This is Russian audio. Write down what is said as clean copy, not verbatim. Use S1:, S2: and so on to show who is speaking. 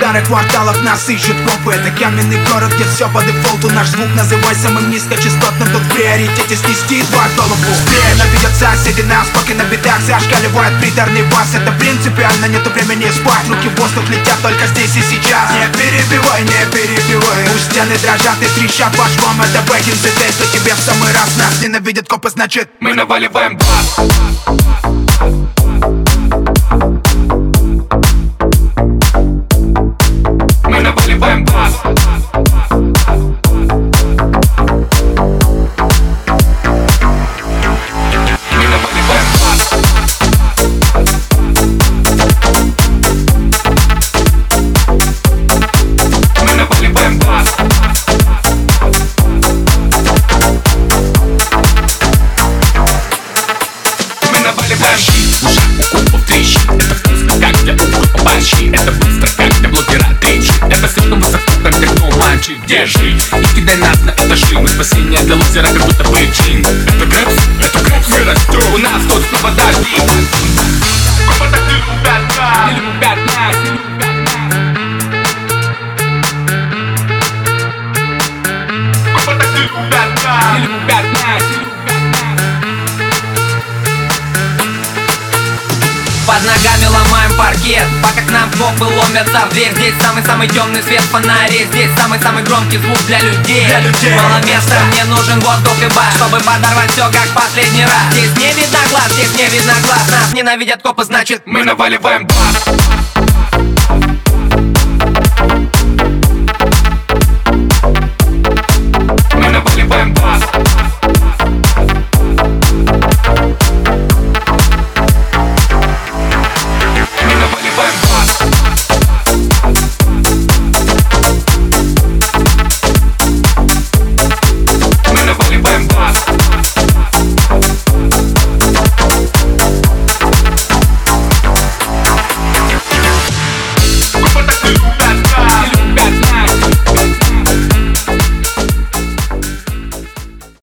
S1: старых кварталах нас ищут копы. Это каменный город, где все по дефолту. Наш звук называй самым низкочастотным. Тут в приоритете снести твою голову. Ненавидят соседи нас, пока на бедах зашкаливает приторный бас. Это принципиально, нету времени спать. Руки в воздух летят только здесь и сейчас. Не перебивай, не перебивай. Пусть стены дрожат и трещат по швам. Это back in the day, что тебе в самый раз. Нас ненавидят копы, значит мы наваливаем бас. Мы наваливаем бас. Мы наваливаем бас. Мы наваливаем бас. Мы наваливаем щит. Ушах у копов трещит. Это вкусно, как для укропа борщи. Это быстро, как для блогера трещит. Это слишком высоко, как техно, мальчик, держи. И кидай нас на этажи. Мы спасение для лузера, как будто бы джин. Это крэпс, мы растем. У нас тут снова дожди. Копы так не любят нас. Не любят нас. Копы так не любят нас. Не любят нас.
S2: Под ногами ломаем паркет, пока к нам копы ломятся в дверь. Здесь самый-самый темный свет фонарей. Здесь самый-самый громкий звук для людей. Мало места, мне нужен воздух и бас, чтобы подорвать все как последний раз. Здесь не видно глаз, здесь не видно глаз. Нас ненавидят копы, значит
S1: мы наваливаем бас.